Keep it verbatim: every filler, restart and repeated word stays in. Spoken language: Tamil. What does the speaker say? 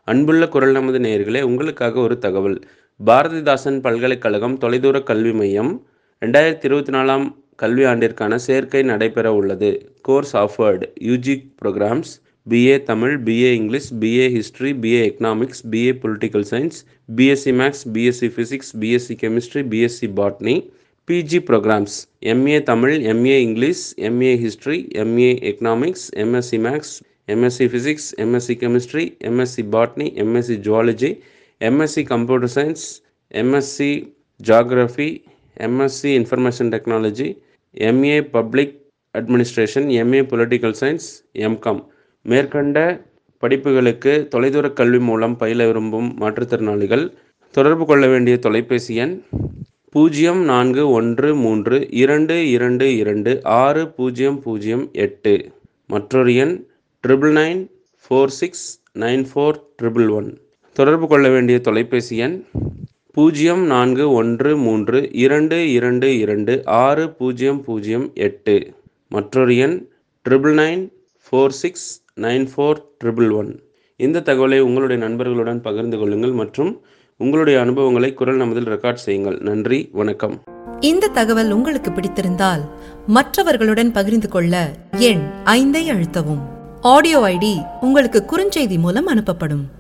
அன்புள்ள குரல் நமது நேயர்களே, உங்களுக்காக ஒரு தகவல். பாரதிதாசன் பல்கலைக்கழகம் தொலைதூர கல்வி மையம் ரெண்டாயிரத்தி இருபத்தி நாலாம் கல்வி ஆண்டிற்கான சேர்க்கை நடைபெற உள்ளது. Course offered UG programmes BA Tamil, BA English, BA history, BA economics, BA political science, BSc maths, BSc physics, BSc chemistry, BSc botany. PG programmes MA Tamil, MA English, MA history, MA economics, MSc maths, MSc physics, MSc chemistry, MSc botany, MSc zoology, MSc computer science, MSc geography, MSc information technology, MA public administration, MA political science, MCom. மேற்கண்ட படிப்புகளுக்கு தொலைதூர கல்வி மூலம் பயில விரும்பும் மாற்றுத்திறனாளிகள் தொடர்பு கொள்ள வேண்டிய தொலைபேசி எண் பூஜ்ஜியம் நான்கு ஒன்று மூன்று இரண்டு இரண்டு இரண்டு ஆறு பூஜ்ஜியம் பூஜ்ஜியம் எட்டு. மற்றொரு எண் triple nine four six nine four triple one. தொடர்பு கொள்ள வேண்டிய தொலைபேசி எண் பூஜ்ஜியம் நான்கு ஒன்று மூன்று இரண்டு இரண்டு இரண்டு ஆறு பூஜ்ஜியம் பூஜ்ஜியம் எட்டு. மற்றொரு எண் triple nine four six nine four triple one. இந்த தகவலை உங்களுடைய நண்பர்களுடன் பகிர்ந்து கொள்ளுங்கள் மற்றும் உங்களுடைய அனுபவங்களை குரல் நமதில் ரெக்கார்ட் செய்யுங்கள். நன்றி, வணக்கம். இந்த தகவல் உங்களுக்கு பிடித்திருந்தால் மற்றவர்களுடன் பகிர்ந்து கொள்ள எண் ஐந்தை அழுத்தவும். ஆடியோ ஐடி உங்களுக்கு குறுஞ்செய்தி மூலம் அனுப்பப்படும்.